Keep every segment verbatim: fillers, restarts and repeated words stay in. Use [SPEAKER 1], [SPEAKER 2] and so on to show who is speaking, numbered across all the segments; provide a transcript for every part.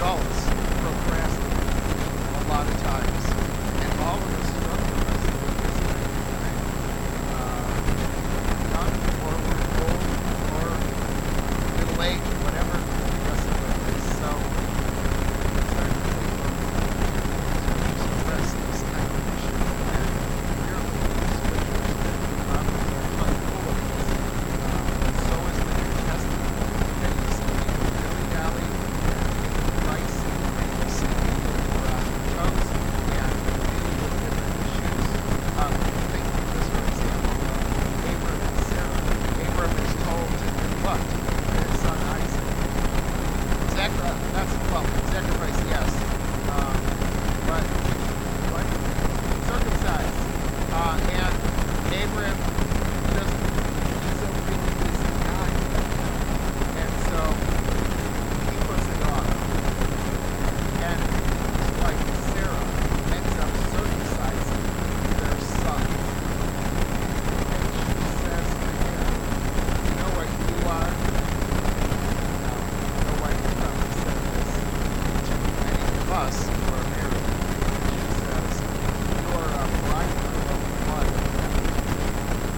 [SPEAKER 1] adults procrastinate a lot of times, and all of us struggle with this kind of time. Uh, young or we're old or middle age, whatever the rest of it is. So it's hard to think of to express this kind of issue. And here we the scriptures um, are full of this. Um, so is the New Testament. And you see people dilly-dally and Christ and you see people who are on their toes and dealing with different issues. Um, think of this, for example, of Abram and Sarah. Abram is told to do what? His son Isaac. Sacri- that's, well, sacrifice, yes. Um, but, what? Circumcised. Uh, and Abram just disobedient is denied. And so, he puts it off. And his wife, Sarah, ends up circumcising their son. And she says to him, you know what you are? Now, no wife has probably said this to any of us who are married. She says, you're a bridegroom of blood.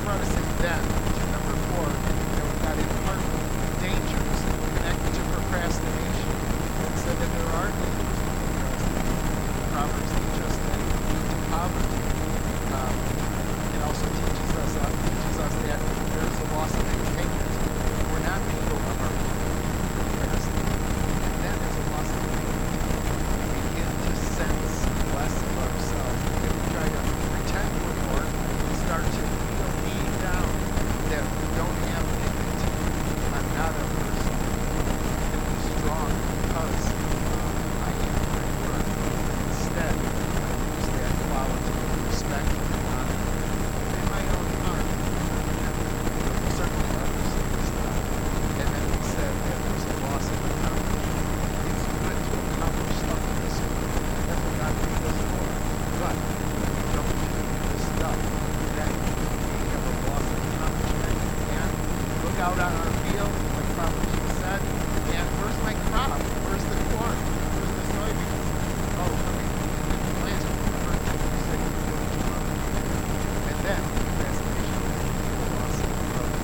[SPEAKER 1] brought us in then to number four, and we got important dangers connected to procrastination. It said that there are dangers to procrastination. Proverbs teach us that it leads to poverty. Um, it also teaches us, uh, teaches us that there is a loss of integrity. We're not people of our procrastination. And then there's a loss of integrity. We begin to sense less of ourselves. If we try to pretend we're more, we start to feel deep down that we don't have dignity. I'm not a person who can be strong because uh, I am my word. Instead, I use that quality of respect and honor in my own heart, and certainly others in this life. And then we said that there's a loss of accomplishment. It's good to accomplish stuff in this world. That's what God made us for. But if we don't do this stuff, then we have a loss of accomplishment. And look out on our field, like Proverbs said, and where's my crop? Where's the corn? Where's the soybeans? Oh, I mean, the plants are too sick to do what you want to do. And then, procrastination is the loss of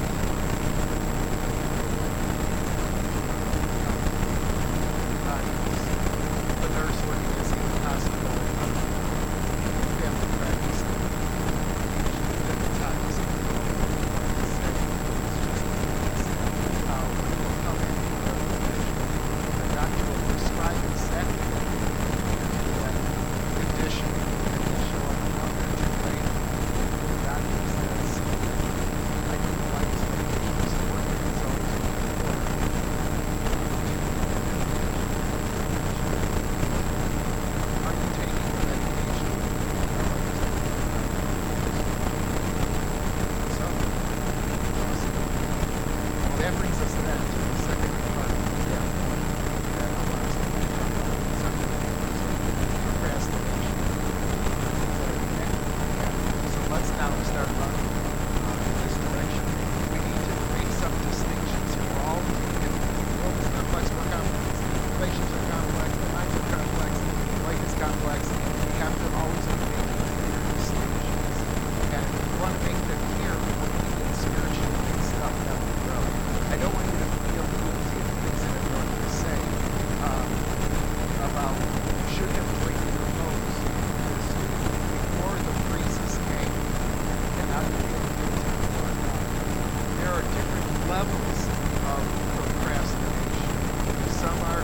[SPEAKER 1] the nurse working at the hospital. We have to practice it. Different times. It's just how people come in for a condition. The doctor will prescribe exactly what they need for that condition, and they show up a month or two later. The doctor says, I didn't like this medication, so what the results were. Are you taking the medication? So, well, that brings us then to the second part of the yeah, that allows us to talk about the second procrastination. So let's now start running uh, in this direction. We need to make some distinctions here. We're all different. The world is complex, we're complex. Relationships are complex, the minds are complex, life is complex. We have to always make clear distinctions. And we want to make them clear when we get spiritual and stuff down the road. I don't want you to feel guilty of things that I'm going to say um, about you should have drank your hose before the breezes came, and now you feel guilty for it. There are different levels of procrastination. Some are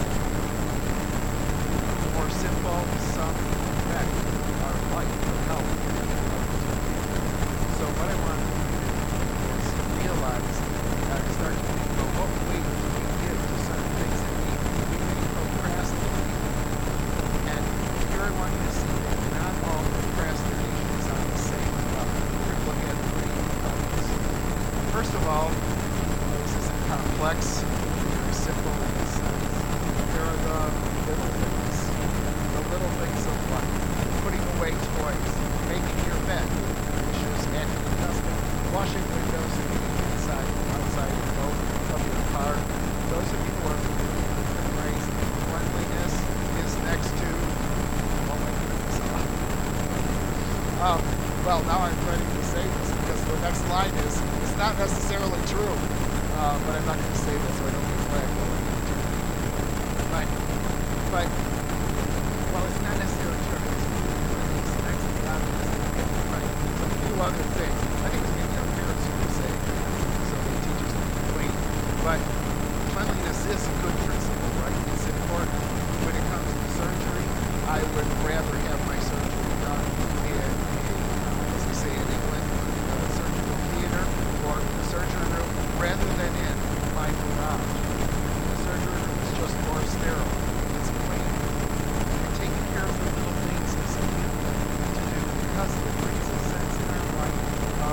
[SPEAKER 1] more simple, some affect our life, our health, and our so what I want to do is realize, uh, start to think about what weight do we give to certain things that we, we may procrastinate. And here I want you to see that not all procrastination is on the same level. We're going to look at three levels. First of all, this isn't complex, very simple in this sense. There are the little things, the little things of life. Putting away toys, making your bed, which is naturally custom, washing windows, cleaning inside and outside of both of your car. Those of you who are familiar with the phrase, cleanliness is next to, oh my goodness, um, well, now I'm ready to say this because the next line is, it's not necessarily true, uh, but I'm not going to say that so I don't get flagged. But, but, well, it's not necessarily true. It's next to God, right? There's a few other things. I think it's maybe our parents who would say, so they teach us to be clean. But cleanliness is a good principle, right? It's important. When it comes to surgery, I would rather have my surgery done in, as we say in England, a surgical theater or the surgery room, rather than in my garage. The surgery room is just more sterile. It's clean. And taking care of the little things is a good thing to do because it brings a sense in our life of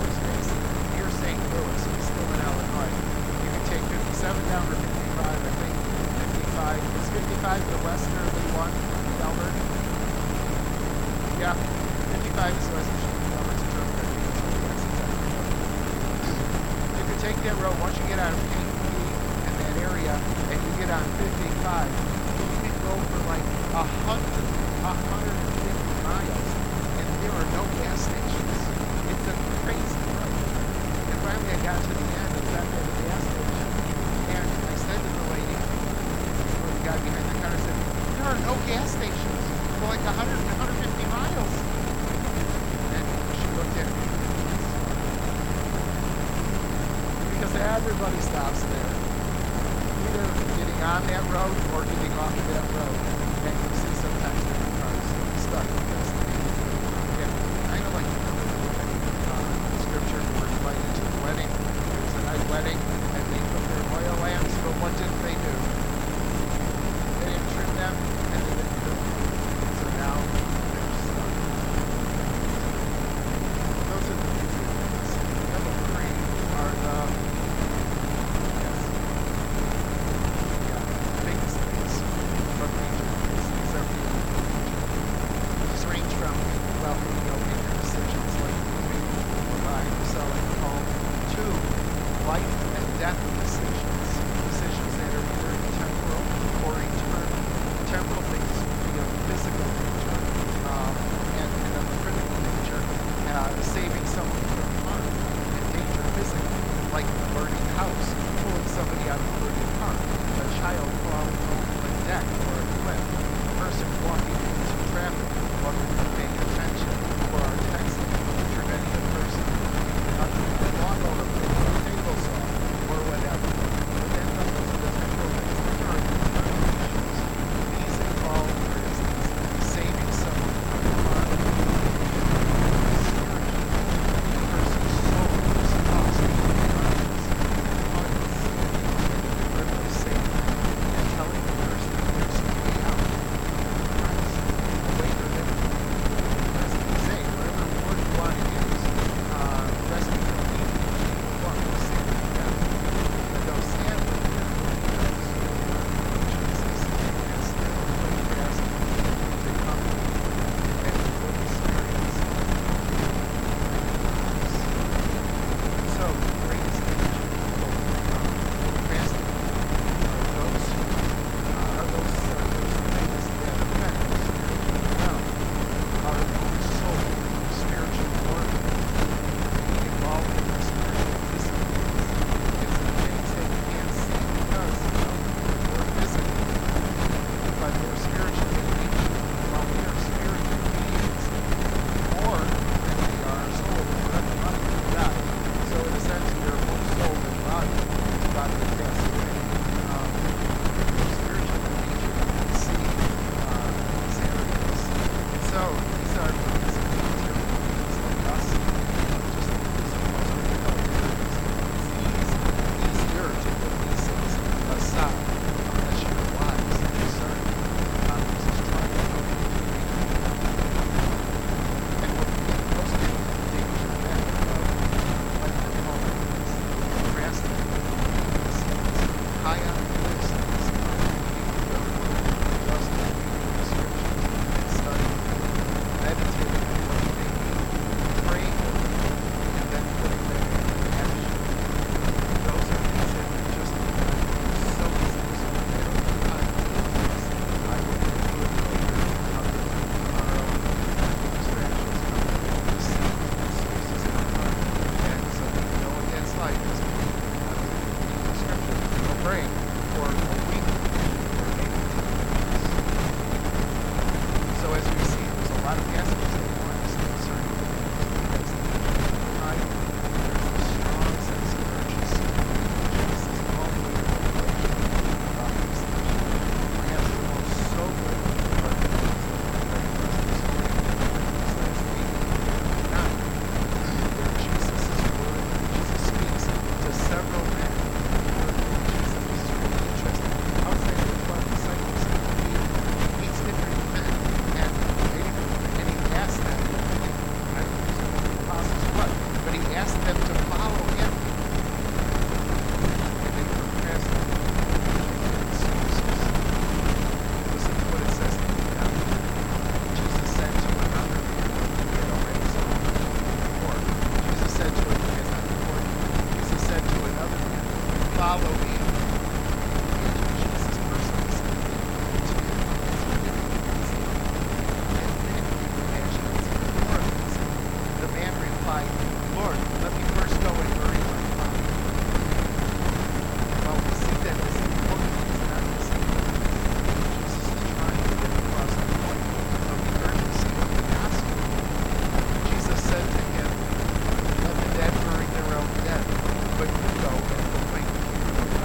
[SPEAKER 1] those days. Near Saint Louis, he's still in Illinois. You can take fifty-seven down to fifty-five, I think. fifty-five, is fifty-five the westerly one, Delbert? Yeah, fifty-five is westerly, Delbert's a turn. You can take that road, once you get out of Kankakee and that area, and you get on fifty-five, you can go for like a hundred, a hundred and fifty miles, and there are no gas stations. It's a crazy road. And finally I got to the end and got there to the gas station, and I said to the lady, or the guy behind the counter said, there are no gas stations for like a hundred, a hundred fifty miles. And she looked at me, because everybody stops there, either getting on that road or getting off of that road. And you see sometimes different cars stuck with us. And kind of like uh, scripture, we were invited to the wedding. It was a night wedding, and they put their oil lamps, but what did they do? They didn't trim them, and they didn't do it. So now they're stuck. Those are the easy things. Number three are the biggest things from ancient places. them to follow him. And they procrastinated. Excuses. Listen to what it says now. Jesus said to another man who had already saw before. Jesus said to him, he has not before. Jesus said to another man, follow me. Lord, let me first go and bury my father. Well, we see that this book is not the same. Jesus is trying to get across the point of the urgency of the gospel. Jesus said to him, let the dead bury their own dead, but you go and proclaim the kingdom of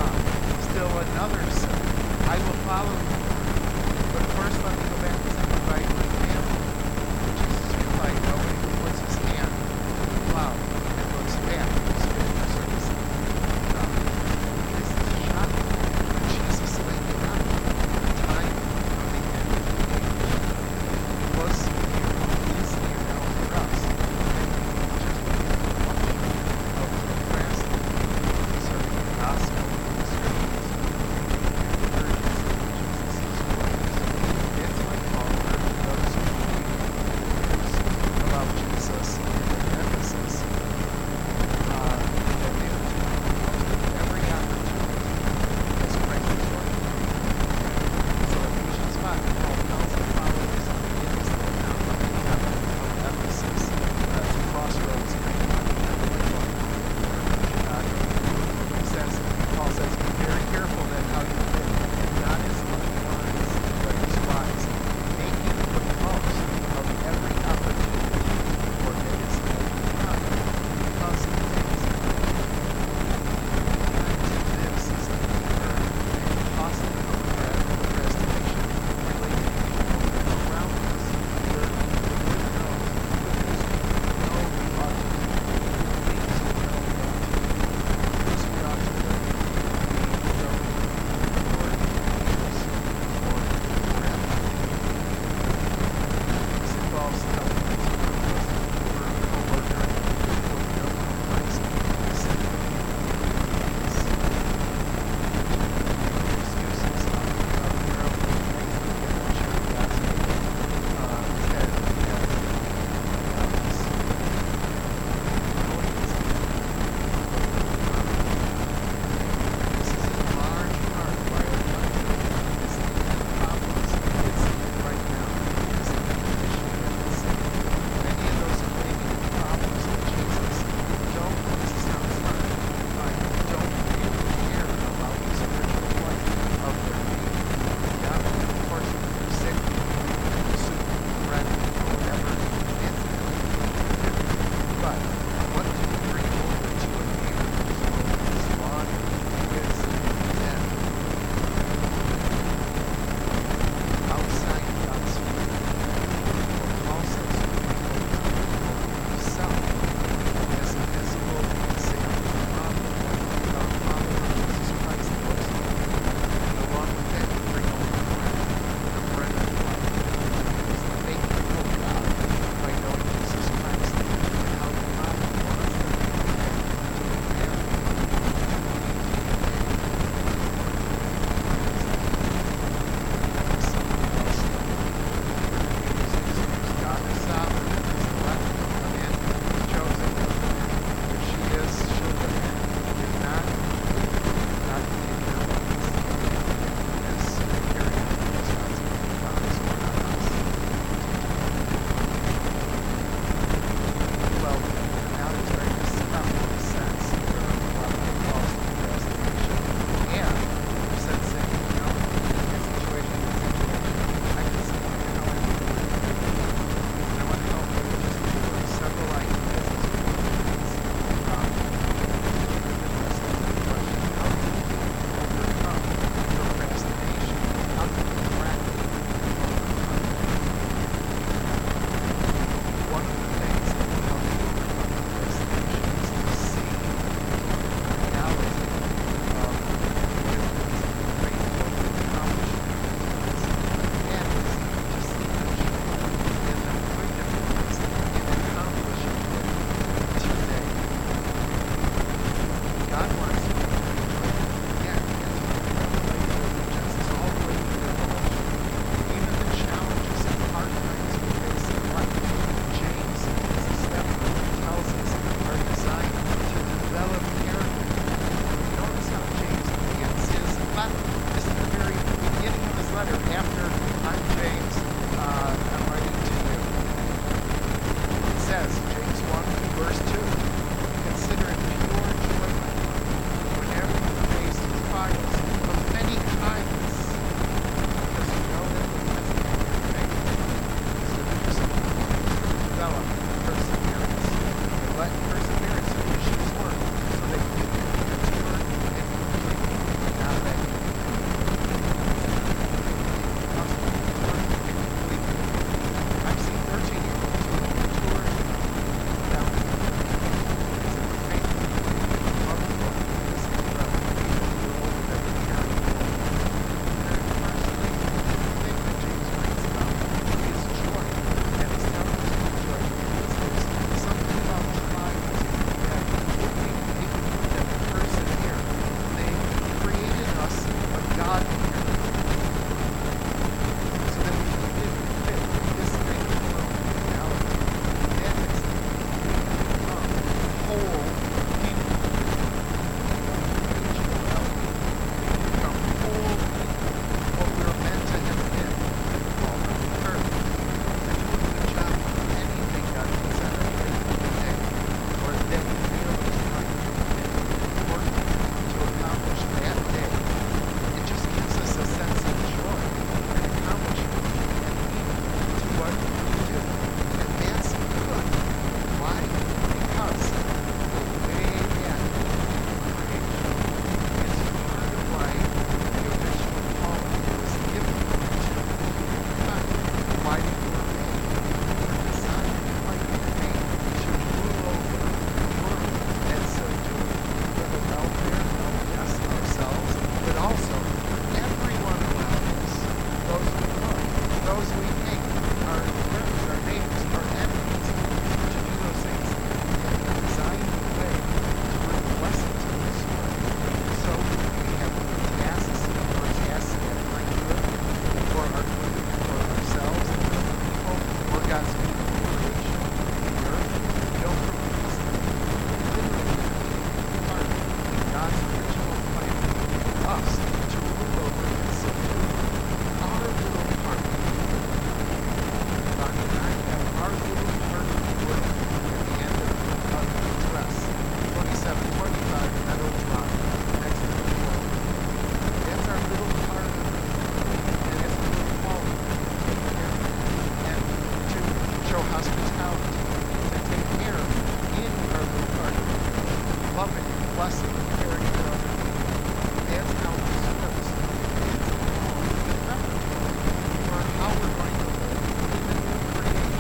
[SPEAKER 1] love it, bless it, and carry it out. That's how it starts. It's all preparatory for how we're going to live in the new creation.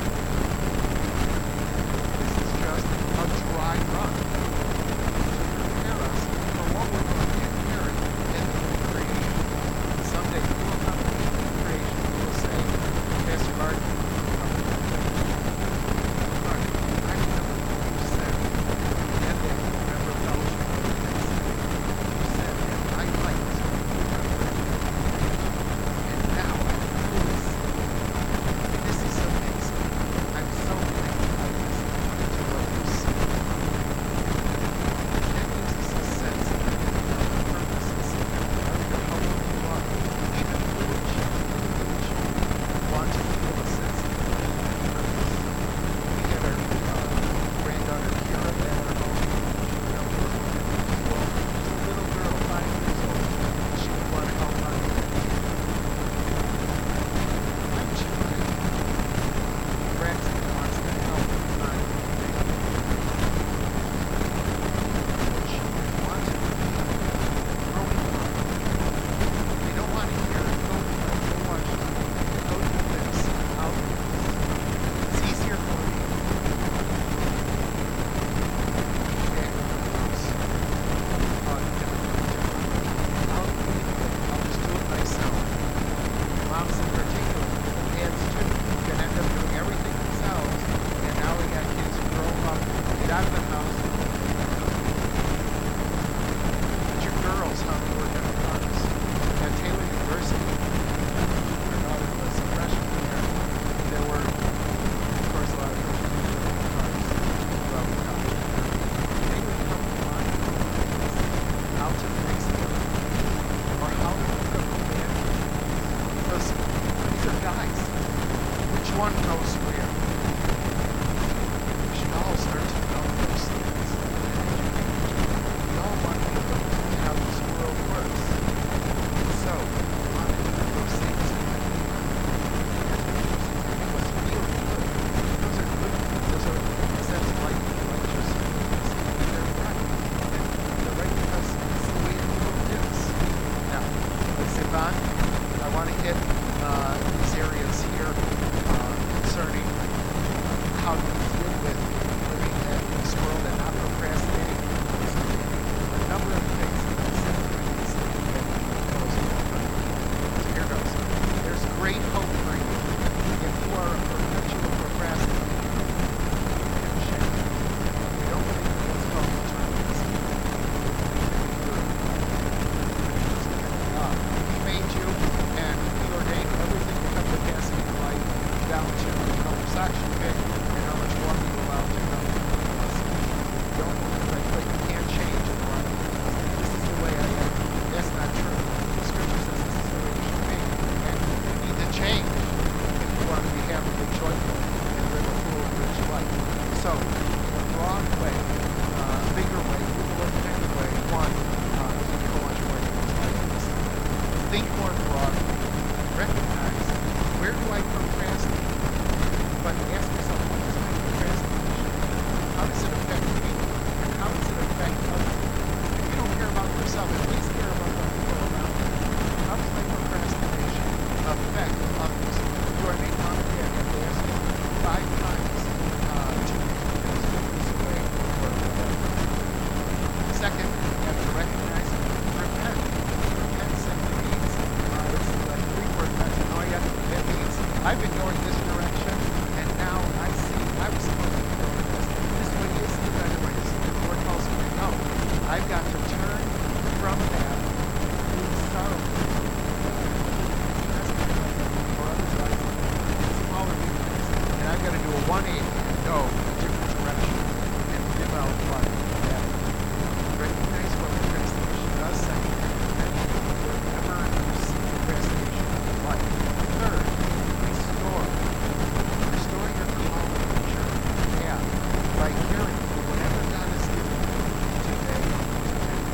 [SPEAKER 1] This is just a dry run to prepare us for what we're going to inherit in the new creation. Someday you will come to the new creation and you will say, Pastor Martin, I remember what you said. And then you remember fellowship with the next day. You said, and I liked what you remember. And now I really see. This is amazing. I'm so thankful I listened to what you said. That gives us a sense of the purposes of how we are. Even little children, little children want to feel a sense of purpose. We had our uh, granddaughter Kira at our home. You know, we were going to school. She's a little girl, five years old. She would want to help on the I'm children. Braxton wants to help on children want to be growing up. They don't want to hear go go watch go do this. I'll do this. It's easier for me. Yeah, I'll, I'll just do it myself. Moms in particular, dads too, can end up doing everything themselves, and now we got kids who grow up, get out of the house. But your girls, how they work on the farms. At Taylor University, our daughter was a freshman there. There were, of course, a lot of freshmen who worked on the farms throughout the college. They would come to my how to fix them, or how to cook a man. Because these are guys. Which one knows where? We should all start to know those things. We all want to know how this world works. So, we want to do those things that make us feel good. Those are good things. Those are, because that's like righteous things. They're right. And they're right because it's the way the world is. Now, let's say, Bon, I want to hit uh, these areas here uh, concerning how you deal with living in this world and not procrastinating. A number of things that I said things that goes over. So here goes. There's great hope for you. If you are a perpetual procrastinator, you can change. We don't believe in what's called determinism. Uh, he made you, and he ordained everything to come to pass in your life, down to how much socks you pick and how much water you allow to come to us. You don't but, but you can't change it. Right? This is the way I am. That's not true. The scripture says this is the way it should be. And you need to change if you want to be happy and joyful and live a full, rich life. So, in a broad way, uh, bigger way, more kind of way, one, uh, you can go on your way to life. Think more broadly. Recognize, where do I procrastinate? But ask yourself, what is my procrastination? How does it affect me? And how does it affect others? If you don't care about yourself, at least care about the people around you. How does my procrastination affect others? Do I make mom and dad have to ask you five times uh, to put this away or whatever? Second, you have to recognize and repent. Repent simply means, uh, it's like Greek word metanoia. It means, I've been going this direction, and now I see I was supposed to be going this. This way is the better way. This is the Lord calls me to go. I've got to turn from that, being sorrowful. For others, it's smaller things. And I've got to do a one eighty and go a different direction and live out life. Recognize what procrastination does. Second, wherever you see procrastination in life. Third, restore. Restore your calling nature and path by caring for whatever God has given you today.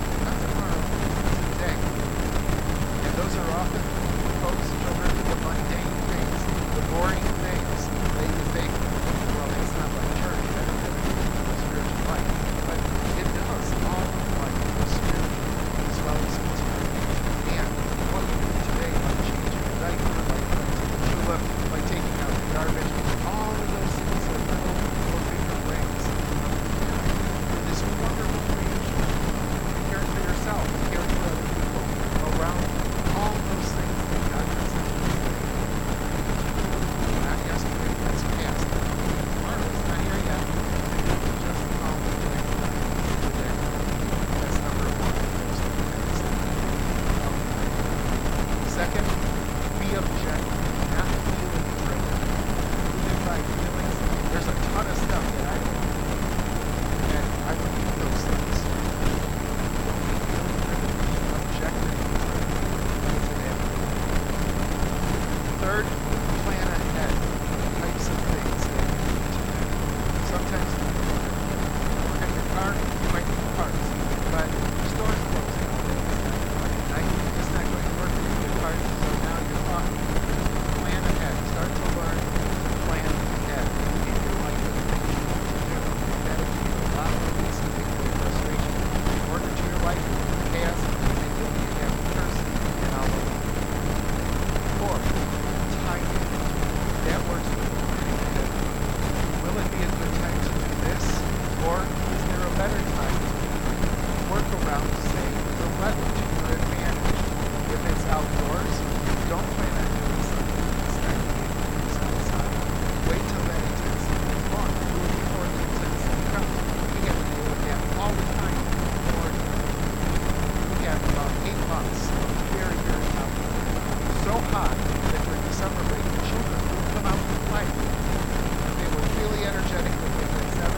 [SPEAKER 1] around, say, the weather to your advantage. If it's outdoors, don't plan on doing something that's ninety-eight degrees outside. Wait till that intensity is gone. Do it before the intensity comes. We have to deal with that all the time. Or we have about eight months of very, very hot weather. So hot that during the summer break, the children would come out to play. And they were really energetic when they were seven.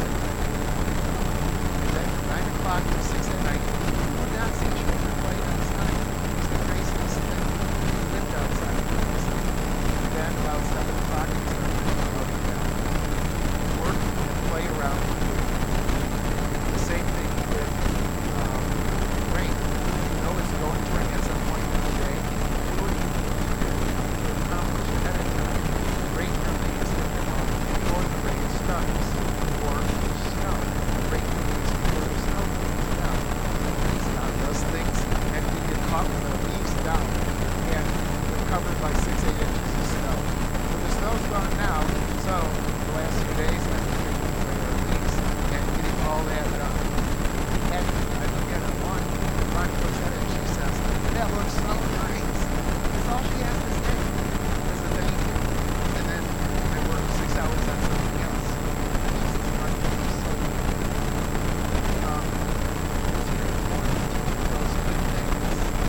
[SPEAKER 1] nine o'clock to six at night, you would not see children play outside. It was the craziest thing. We lived outside. And then about seven o'clock, we started to go out again. Work and play around. The same thing with um, rain. You know it's going to rain at some point in the day. Do what you need to do to accomplish ahead of time. Rain release before the rain starts. Or snow. Rain release before the snow comes down. Snow does things, and we get caught with our leaves down, and we're covered by six, eight inches of snow. So the snow's gone now, so the last few days I've been taking away our leaves and getting all that done. And I look at it one, Ronnie looks at it and she says, that looks so nice. That's all she has to say. As a thank you. And then I work six hours on something else. She says, Ronnie, you're so good. Um, it's very important to do those good things.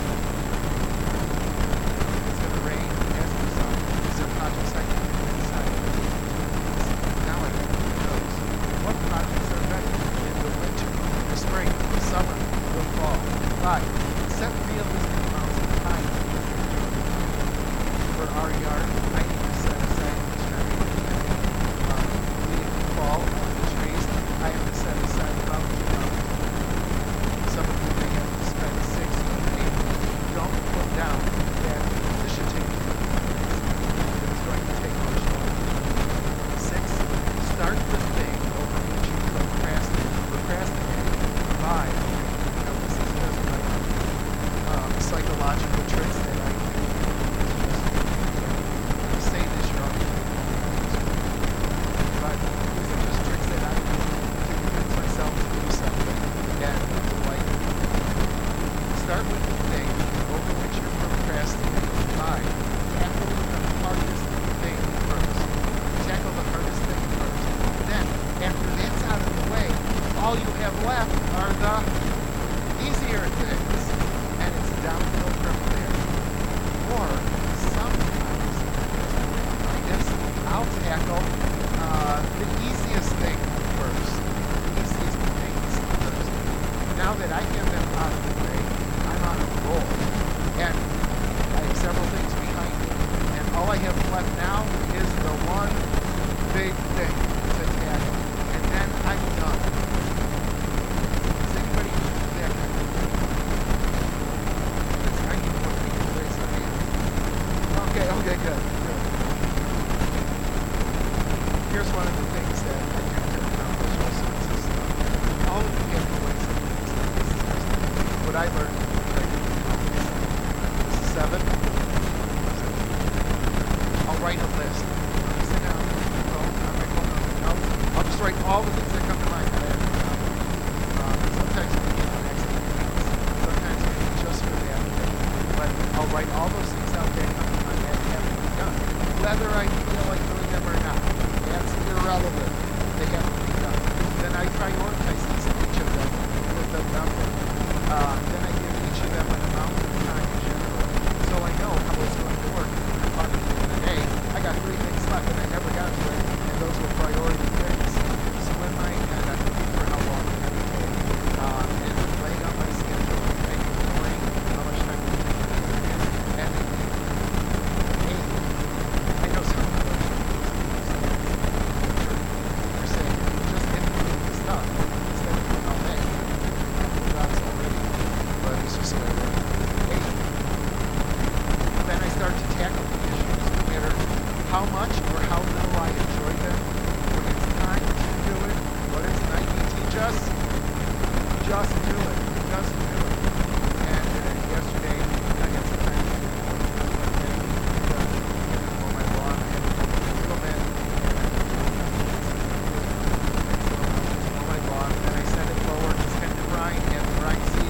[SPEAKER 1] It's going to rain as a result. These are projects I can do inside. Now I can do those. What projects are ready in the winter, the spring, the summer, the fall? Five. Set realistic amounts of time for our yard. I need to set aside the tree. Um, leading the fall of the trees, I have to set aside about um, some of you may have to spend six, even eight. Don't put down that initiative. It's going to take much longer. Six, start the thing over which you procrastinate. Procrastinate. Five, now this is just my um, psychological tricks that I do. Just say this wrong. But these are just tricks that I do to convince myself to do something. And like, start with the thing over which you're procrastinating. Five, tackle the hardest thing first. Tackle the hardest thing first. Then, after that's out of the way, all you have left are the easier things. And it's downhill from there. Or, sometimes, I guess I'll tackle uh, the easiest thing first. The easiest things first. Now that I have them out of the way, I'm on a roll. And I have several things behind me. And all I have left now is the one big thing to tackle. And then I'm done. Does anybody do that kind of thing? It's I need more people to raise their hand. Okay, okay, good, good. Here's one of the things that I do to accomplish all sorts of stuff. All of you have ways of doing stuff. This is just what I learned when I did accomplish. This is seven. I'll write a list. I'll sit down on my phone, on my phone, on my notes. I'll just write all the things that come to mind that I have to accomplish. Um, sometimes it can be the next few weeks. Sometimes it can be just for that day. But I'll write all those things out that come to mind that have to be done. Whether I feel like doing them or not. That's irrelevant. They have to be done. Then I prioritize each of them with a number. Uh, then I give each of them an amount of time in general. So I know how it's going to work. I'm talking to you today. I got three things left and I never got to it. And those were priority things. So in my head, I'm looking for how long it's going to take. Uh, and I'm laying out my schedule and ignoring how much time it takes to do it. And eight, I know some of those you're saying, just get me the stuff instead of doing all that. Jobs already. But it's just the way it works. Eight. Then I start to tackle the issues, no matter how much or how little I enjoy them. When it's time to do it, what does Nike teach us? Just do it. Just do it. And uh, yesterday, I had some time to do it. I had to mow my lawn. I had to mow the fiddleman. And I had to mow my lawn. Then I sent it forward to Ken to Brian, and Brian sees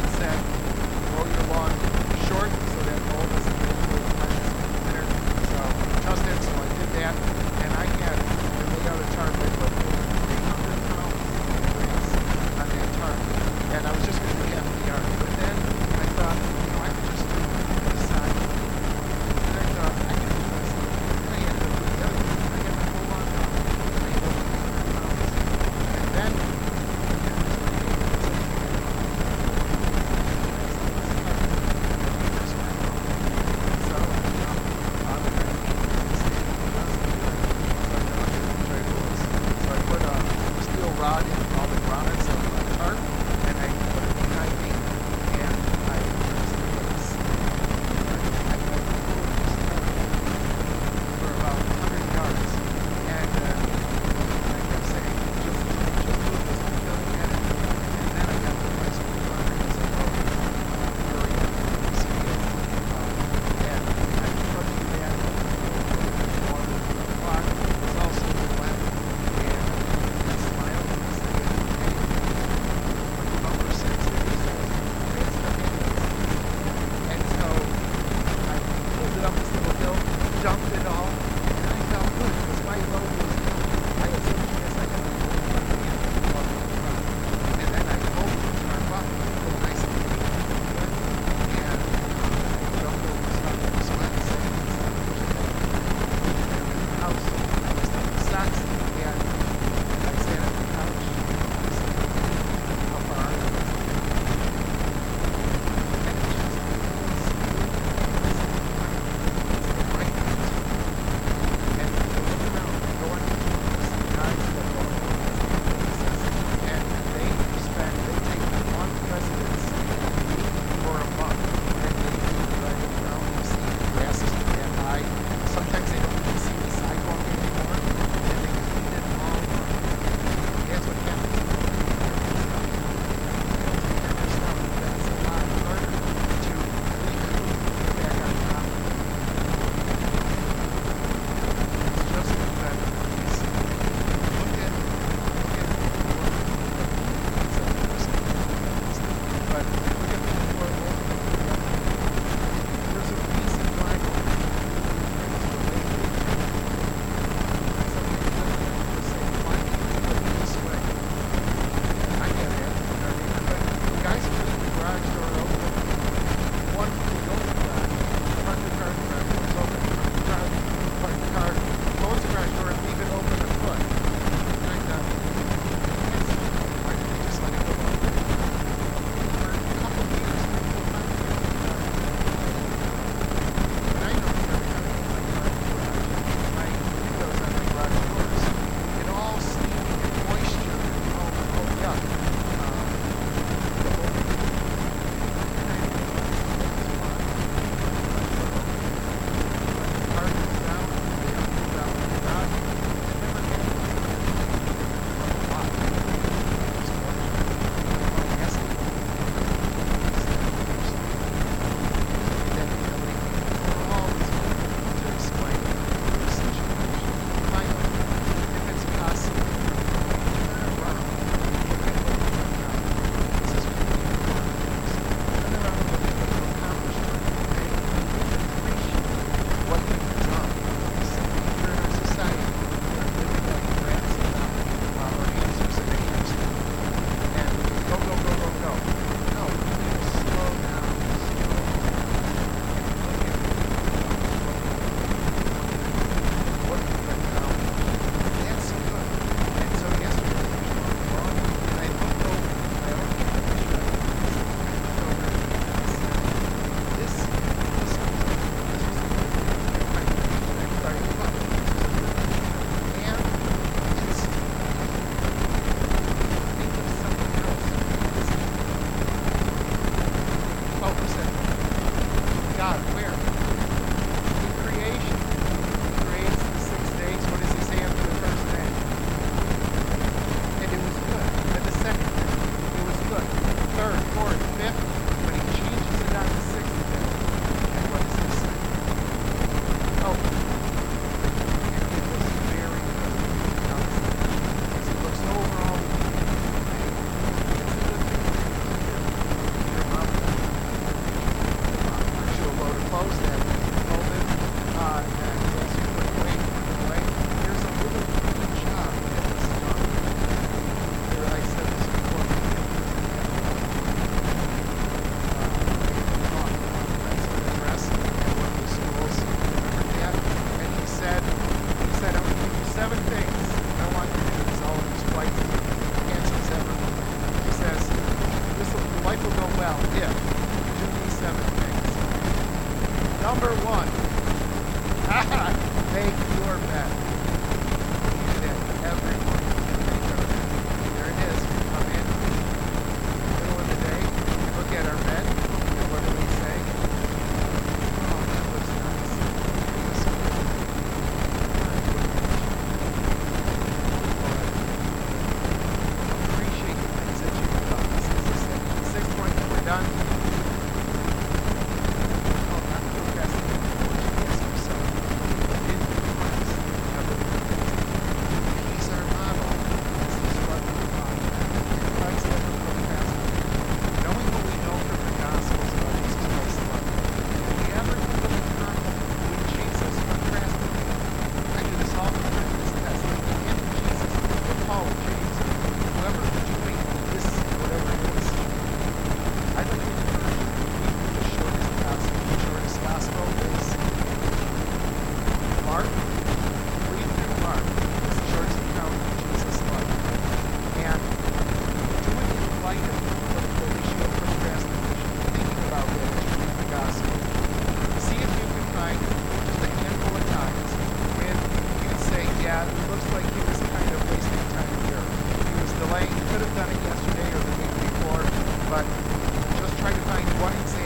[SPEAKER 1] life will go well if you do these seven things. Number one, make your bed. You did every morning. Make our bed. There it is. We come in, middle of the day, we look at our bed, and what do we say? Oh, that looks nice. It looks good. Appreciate the things that you've done. This is the sixth, the sixth point, and we're done. Oh, not procrastinating. Yes, I'm sorry. In Christ, never be procrastinating. He's our model. This is what we want. In Christ, never procrastinate. Knowing what we know from the Gospels about Jesus Christ's love, if we ever think of a time when Jesus procrastinated, I do this all the time in this test. Like in Jesus, or Paul, or James, or whoever, doing this, whatever it is. I'd like to encourage you to read the shortest gospel. The shortest gospel is Mark. Read through Mark. It's the shortest account of Jesus' life. And do it in light of the, the issue of procrastination. Thinking about it as you read the gospel. See if you can find just a handful of times when you can say, yeah, it looks like he was kind of wasting time here. He was delaying. He could have done it yesterday or the week before, but just try to find one example